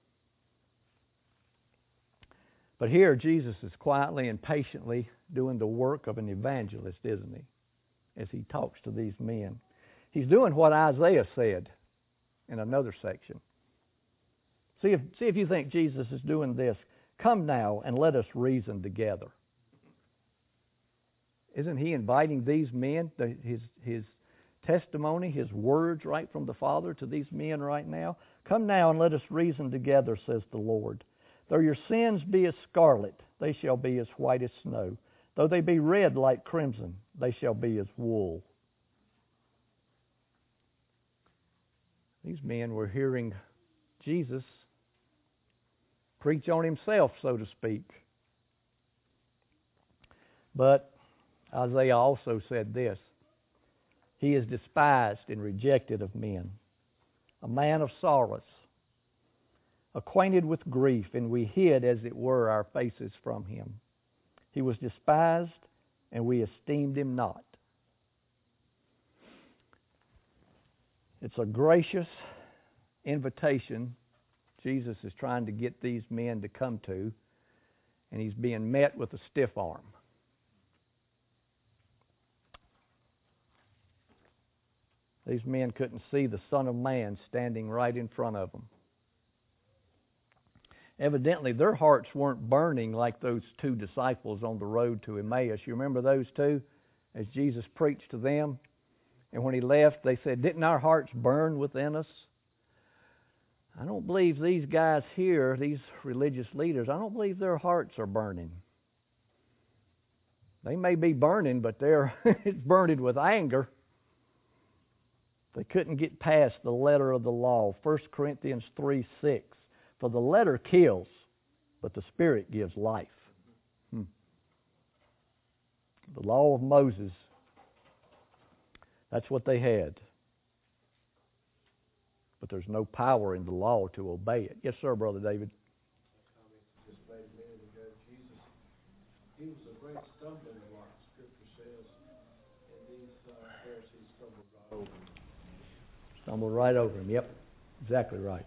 But here, Jesus is quietly and patiently doing the work of an evangelist, isn't he? As he talks to these men, he's doing what Isaiah said in another section. See if see if you think Jesus is doing this. Come now and let us reason together. Isn't he inviting these men, the, his, his testimony, his words right from the Father to these men right now? Come now and let us reason together, says the Lord. Though your sins be as scarlet, they shall be as white as snow. Though they be red like crimson, they shall be as wool. These men were hearing Jesus preach on himself, so to speak. But Isaiah also said this: he is despised and rejected of men, a man of sorrows, acquainted with grief, and we hid, as it were, our faces from him. He was despised, and we esteemed him not. It's a gracious invitation Jesus is trying to get these men to come to, and he's being met with a stiff arm. These men couldn't see the Son of Man standing right in front of them. Evidently, their hearts weren't burning like those two disciples on the road to Emmaus. You remember those two? As Jesus preached to them, and when he left, they said, "Didn't our hearts burn within us?" I don't believe these guys here, these religious leaders, I don't believe their hearts are burning. They may be burning, but they're it's burning with anger. They couldn't get past the letter of the law. First Corinthians three six. For the letter kills, but the Spirit gives life. Hmm. The law of Moses, that's what they had. But there's no power in the law to obey it. Yes, sir, Brother David. Just made a minute ago, Jesus, he was a great stumbling block, Scripture says, and these uh, Pharisees stumbled right over him. Stumbled right over him, yep. Exactly right.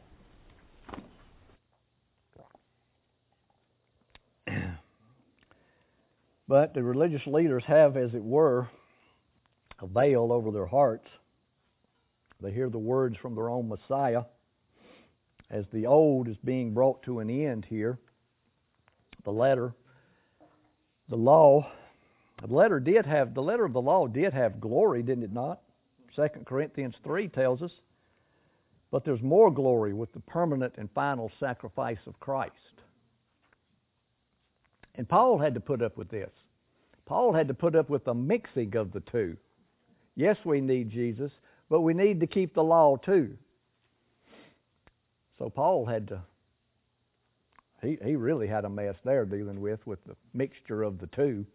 But the religious leaders have, as it were, a veil over their hearts. They hear the words from their own Messiah, as the old is being brought to an end here, the letter, the law, the letter did have, the letter of the law did have glory, didn't it not? Second Corinthians three tells us. But there's more glory with the permanent and final sacrifice of Christ. And Paul had to put up with this. Paul had to put up with the mixing of the two. Yes, we need Jesus, but we need to keep the law too. So Paul had to, he, he really had a mess there dealing with, with the mixture of the two.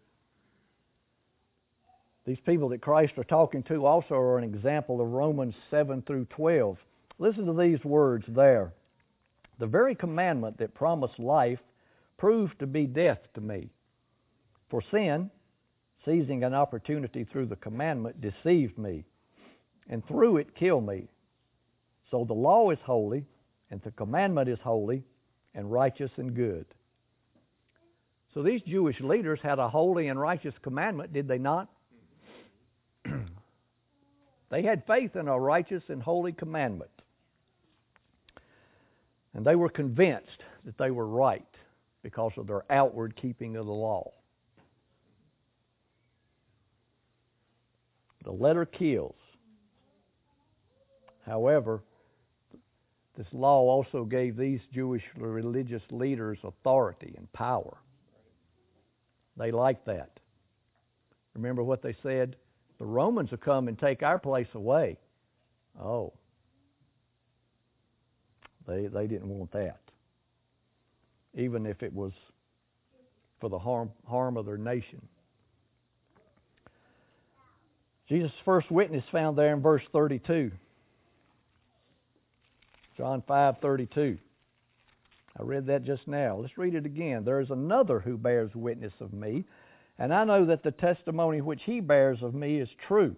These people that Christ are talking to also are an example of Romans seven through twelve. Listen to these words there. The very commandment that promised life proved to be death to me. For sin, seizing an opportunity through the commandment, deceived me, and through it killed me. So the law is holy, and the commandment is holy, and righteous and good. So these Jewish leaders had a holy and righteous commandment, did they not? They had faith in a righteous and holy commandment. And they were convinced that they were right because of their outward keeping of the law. The letter kills. However, this law also gave these Jewish religious leaders authority and power. They liked that. Remember what they said? The Romans will come and take our place away. Oh. They, they didn't want that. Even if it was for the harm, harm of their nation. Jesus' first witness found there in verse thirty-two. John five thirty-two. I read that just now. Let's read it again. There is another who bears witness of me, and I know that the testimony which he bears of me is true.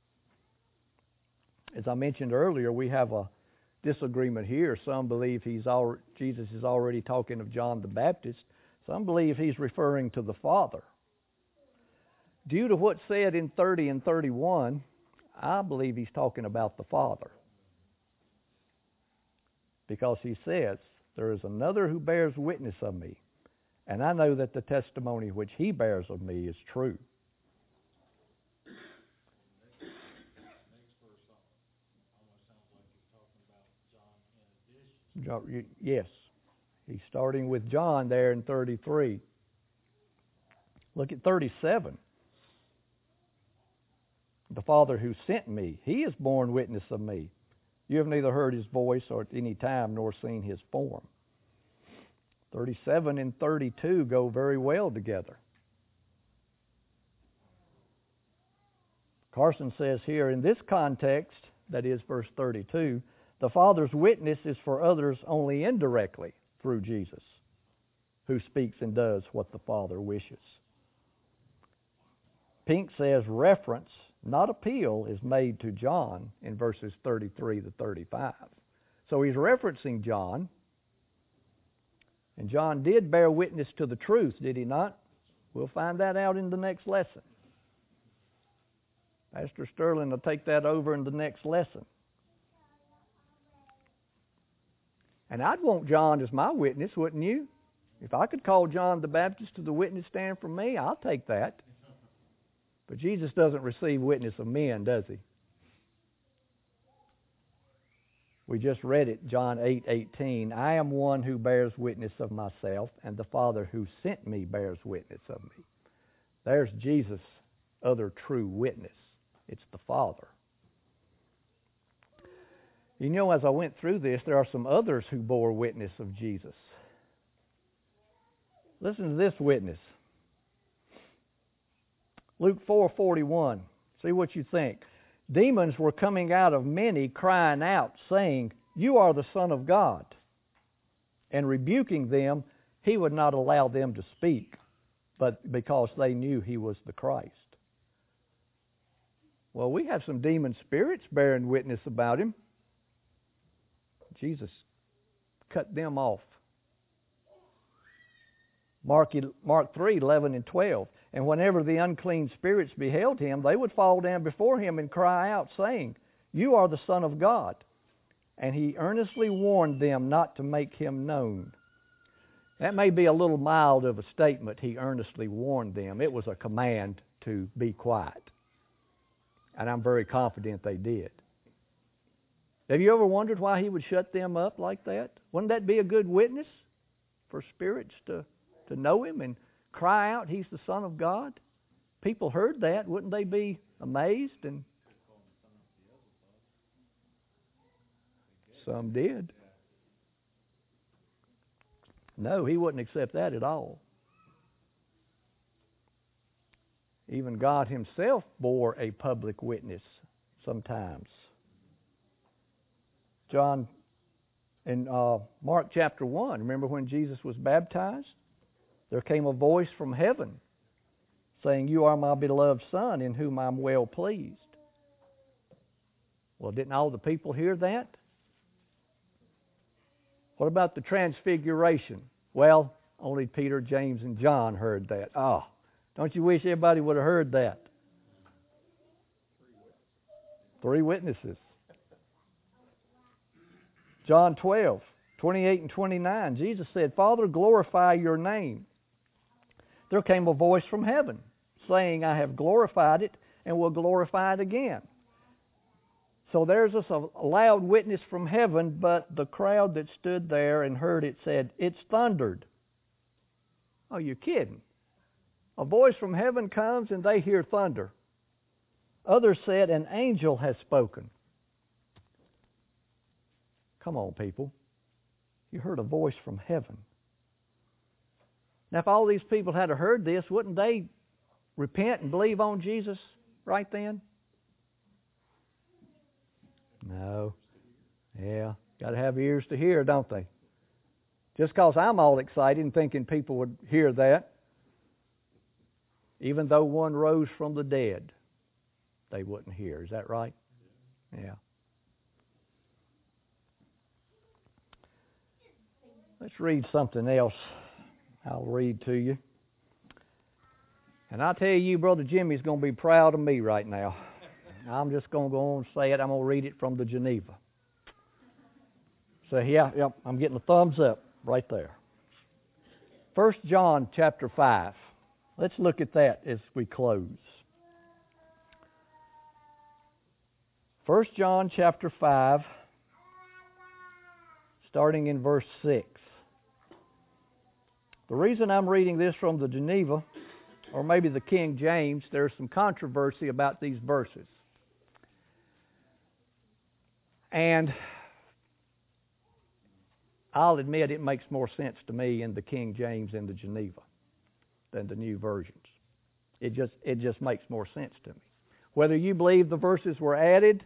As I mentioned earlier, we have a disagreement here. Some believe he's al- Jesus is already talking of John the Baptist. Some believe he's referring to the Father. Due to what's said in thirty and thirty-one, I believe he's talking about the Father. Because he says, there is another who bears witness of me, and I know that the testimony which he bears of me is true. John, yes. He's starting with John there in thirty-three. Look at thirty-seven. The Father who sent me, he has borne witness of me. You have neither heard his voice or at any time nor seen his form. thirty-seven and thirty-two go very well together. Carson says here, in this context, that is verse thirty-two, the Father's witness is for others only indirectly through Jesus, who speaks and does what the Father wishes. Pink says reference, not appeal, is made to John in verses thirty-three to thirty-five. So he's referencing John. And John did bear witness to the truth, did he not? We'll find that out in the next lesson. Pastor Sterling will take that over in the next lesson. And I'd want John as my witness, wouldn't you? If I could call John the Baptist to the witness stand for me, I'll take that. But Jesus doesn't receive witness of men, does he? We just read it, John eight eighteen. I am one who bears witness of myself, and the Father who sent me bears witness of me. There's Jesus' other true witness. It's the Father. You know, as I went through this, there are some others who bore witness of Jesus. Listen to this witness. Luke four forty-one. See what you think. Demons were coming out of many, crying out, saying, "You are the Son of God." And rebuking them, he would not allow them to speak, but because they knew he was the Christ. Well, we have some demon spirits bearing witness about him. Jesus cut them off. Mark, Mark three, eleven and twelve. And whenever the unclean spirits beheld him, they would fall down before him and cry out, saying, "You are the Son of God." and he earnestly warned them not to make him known. That may be a little mild of a statement, he earnestly warned them. It was a command to be quiet. And I'm very confident they did. Have you ever wondered why he would shut them up like that? Wouldn't that be a good witness for spirits to, to know him and cry out, he's the Son of God? People heard that. Wouldn't they be amazed? And some did. No, he wouldn't accept that at all. Even God himself bore a public witness sometimes. John, in uh, Mark chapter one, remember when Jesus was baptized? There came a voice from heaven saying, you are my beloved Son, in whom I'm well pleased. Well, didn't all the people hear that? What about the transfiguration? Well, only Peter, James, and John heard that. Ah, oh, don't you wish everybody would have heard that? Three witnesses. John twelve, twenty-eight and twenty-nine, Jesus said, Father, glorify your name. There came a voice from heaven saying, I have glorified it and will glorify it again. So there's this a loud witness from heaven, but the crowd that stood there and heard it said, it's thundered. Oh, you're kidding. A voice from heaven comes and they hear thunder. Others said, an angel has spoken. Come on, people. You heard a voice from heaven. Now, if all these people had heard this, wouldn't they repent and believe on Jesus right then? No. Yeah. Got to have ears to hear, don't they? Just because I'm all excited and thinking people would hear that, even though one rose from the dead, they wouldn't hear. Is that right? Yeah. Let's read something else. I'll read to you. And I tell you, Brother Jimmy's going to be proud of me right now. I'm just going to go on and say it. I'm going to read it from the Geneva. So, yeah, yeah, I'm getting a thumbs up right there. First John chapter five. Let's look at that as we close. First John chapter five, starting in verse six. The reason I'm reading this from the Geneva, or maybe the King James, there's some controversy about these verses. And I'll admit it makes more sense to me in the King James and the Geneva than the new versions. It just it just makes more sense to me. Whether you believe the verses were added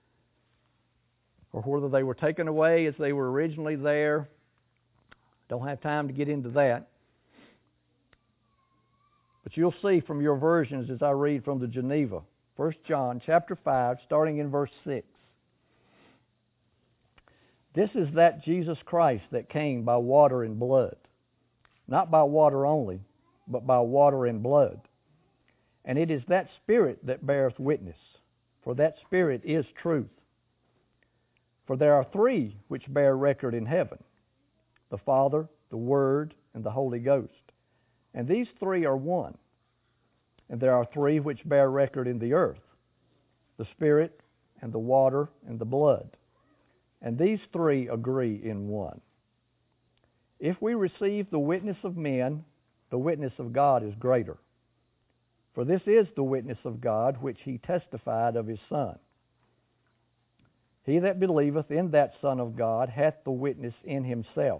or whether they were taken away as they were originally there, don't have time to get into that. But you'll see from your versions as I read from the Geneva. First John chapter five, starting in verse six. This is that Jesus Christ that came by water and blood. Not by water only, but by water and blood. And it is that Spirit that beareth witness, for that Spirit is truth. For there are three which bear record in heaven, the Father, the Word, and the Holy Ghost. And these three are one. And there are three which bear record in the earth, the Spirit, and the water, and the blood. And these three agree in one. If we receive the witness of men, the witness of God is greater. For this is the witness of God which he testified of his Son. He that believeth in that Son of God hath the witness in himself.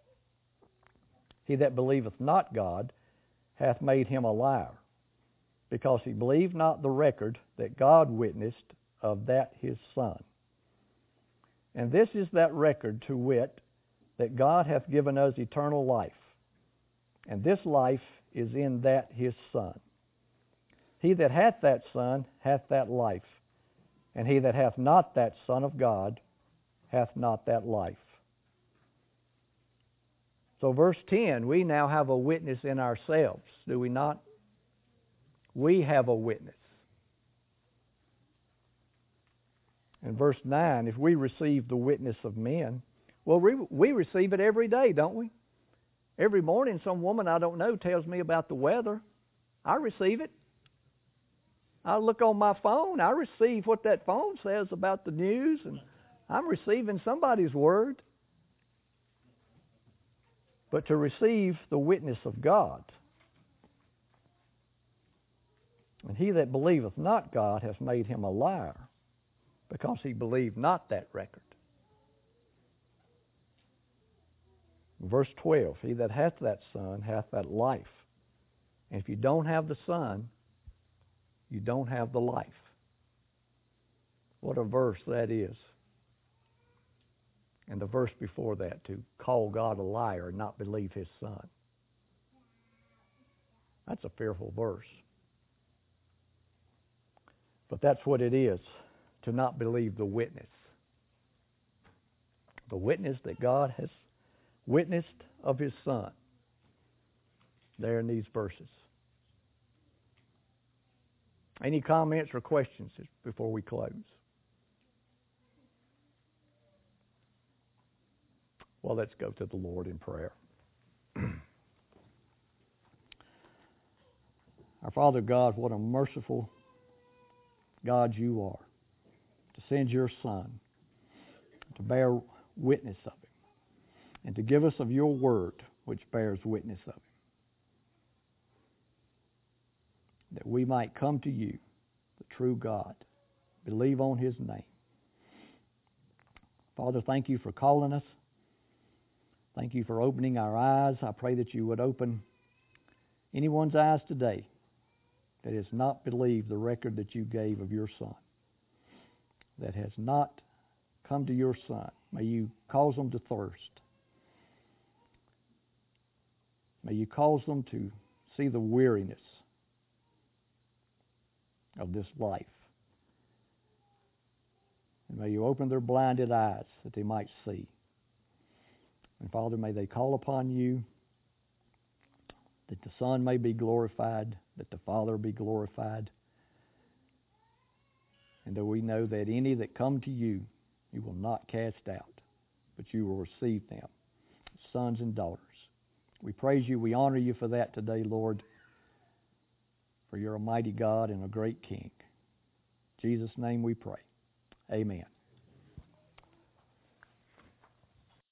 He that believeth not God hath made him a liar, because he believed not the record that God witnessed of that his Son. And this is that record, to wit, that God hath given us eternal life, and this life is in that his Son. He that hath that Son hath that life, and he that hath not that Son of God hath not that life. So verse ten, we now have a witness in ourselves, do we not? We have a witness. In verse nine, if we receive the witness of men, well, we, we receive it every day, don't we? Every morning some woman I don't know tells me about the weather. I receive it. I look on my phone. I receive what that phone says about the news, and I'm receiving somebody's word. But to receive the witness of God, and he that believeth not God hath made him a liar, because he believed not that record. Verse twelve, he that hath that Son hath that life. And if you don't have the Son, you don't have the life. What a verse that is. And the verse before that, to call God a liar and not believe his Son. That's a fearful verse. But that's what it is, to not believe the witness. The witness that God has witnessed of his Son. There in these verses. Any comments or questions before we close? Well, let's go to the Lord in prayer. Our Father God, what a merciful God you are, to send your Son, to bear witness of him, and to give us of your word, which bears witness of him, that we might come to you, the true God, believe on his name. Father, thank you for calling us. Thank you for opening our eyes. I pray that you would open anyone's eyes today that has not believed the record that you gave of your Son, that has not come to your Son. May you cause them to thirst. May you cause them to see the weariness of this life. And may you open their blinded eyes that they might see. And Father, may they call upon you, that the Son may be glorified, that the Father be glorified, and that we know that any that come to you, you will not cast out, but you will receive them, sons and daughters. We praise you, we honor you for that today, Lord, for you're a mighty God and a great King. In Jesus' name we pray. Amen.